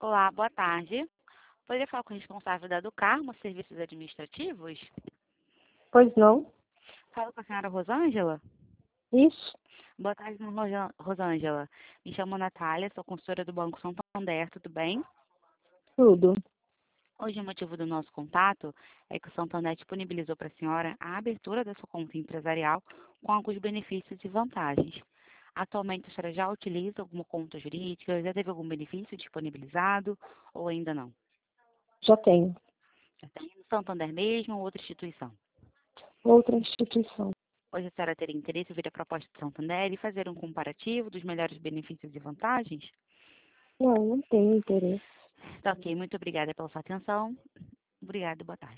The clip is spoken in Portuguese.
Olá, boa tarde. Poderia falar com o responsável da Educarmo, Serviços Administrativos? Pois não? Falo com a senhora Rosângela? Isso, Boa tarde, dona Rosângela. Me chamo Natália, sou consultora do Banco Santander, tudo bem? tudo. Hoje o motivo do nosso contato é que o Santander disponibilizou para a senhora a abertura da sua conta empresarial com alguns benefícios e vantagens. Atualmente a senhora já utiliza alguma conta jurídica? Já teve algum benefício disponibilizado ou ainda não? Já tenho. Já tem no Santander mesmo ou outra instituição? Outra instituição. Hoje a senhora teria interesse em ver a proposta do Santander e fazer um comparativo dos melhores benefícios e vantagens? Não tenho interesse. Tá ok, muito obrigada pela sua atenção. Obrigada, boa tarde.